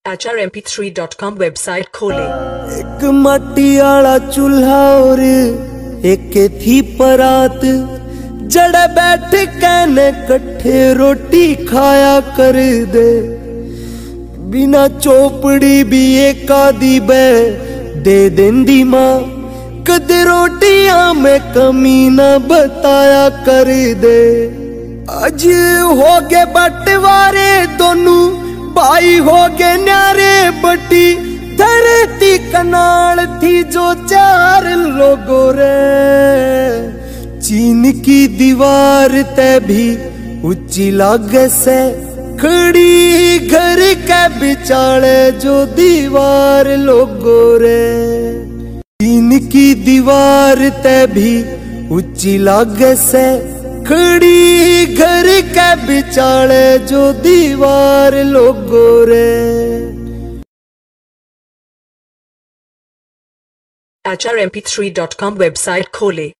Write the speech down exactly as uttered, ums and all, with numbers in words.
H R M P three dot com website खोले। एक मट्टी आला चूल्हा और एक थी परात, जड़े बैठ कहने कट्ठे रोटी खाया कर दे। बिना चोपड़ी भी एक आधी बे दे देंदी माँ, कद रोटियां में कमी न बताया कर दे। आज हो गए बंटवारे दोनों भाई हो गए न्यारे, बटी धरती कनाल थी जो चार लोगों रे। चीन की दीवार ते भी ऊंची लागे से, खड़ी घर के बिचाले जो दीवार लोगों रे। चीन की दीवार ते भी ऊंची लागे से, खड़ी घर के बिचाले जो दीवार लोगों रे। H R M P three dot com website खोले।